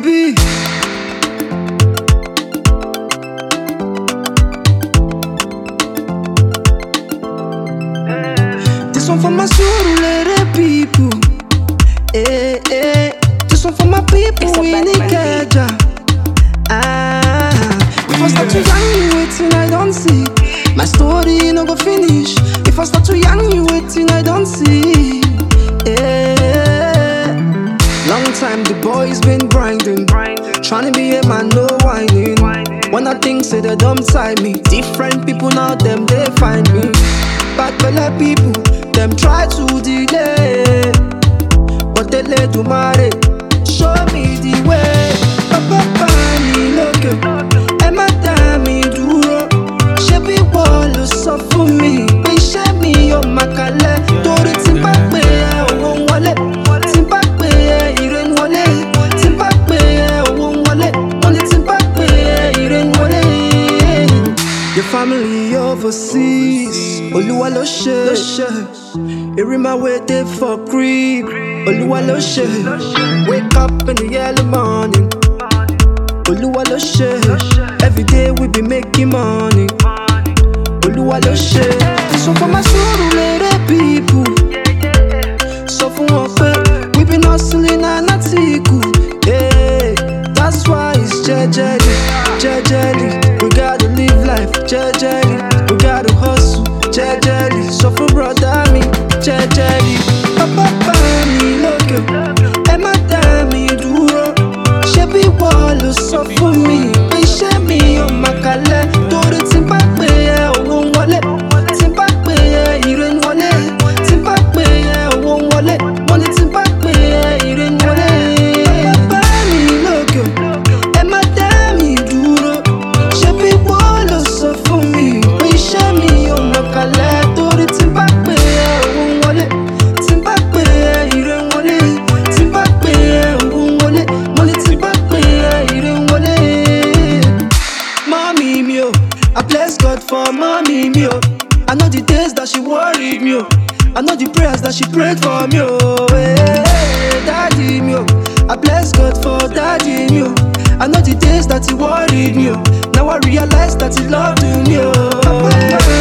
be. This one for my Surulere people. This one for my people in Ikeja. If I start to yarn you waiting, I don't see. My story no go finish. If I start to yarn you waiting, I don't see. Long time the boys been grinding, trying to be a man, no whining. When I think say they don't tie me, different people now them they find me. Bad fella people, them try to delay, but they let do marry. Show me the way. Papa ni loke, Emma dami duro. Shebi wall so for me, be share me your makale. Tori timpa pe owon wale, timpa pe iren wale, timpa pe owon wale, only timpa pe iren wale. Your family overseas, Oluwa lo she. Every my way they for creep, Oluwa lo she. Wake up in the early morning, Oluwa lo she. Every day we be making money, Oluwa lo she. This one for my Surulere people. So for one pay, we been hustling and not good. Yeah, that's why it's jejely, jejely. We gotta live life jejely. We gotta hustle jejely. So for brother me jejely. Papa ni loke, Emma dami duro. Shebi wall so for me, be share me on makale. Tori timpa pe owon wale, timpa pe iren wale, timpa pe owon wale, money timpa pe iren wale. Papa ni loke, Emma dami duro. Shebi wall so for me, be share me on makale. Tori timpa pe owon wale, timpa pe iren wale, timpa pe owon wale, money timpa pe iren wale. Mommy me oh, I bless God for mommy me oh. I know the days that she worried me oh. I know the prayers that she prayed for me oh. Hey, daddy me oh, I bless God for daddy me oh. I know the days that he worried me oh. Now I realize that he loved me oh.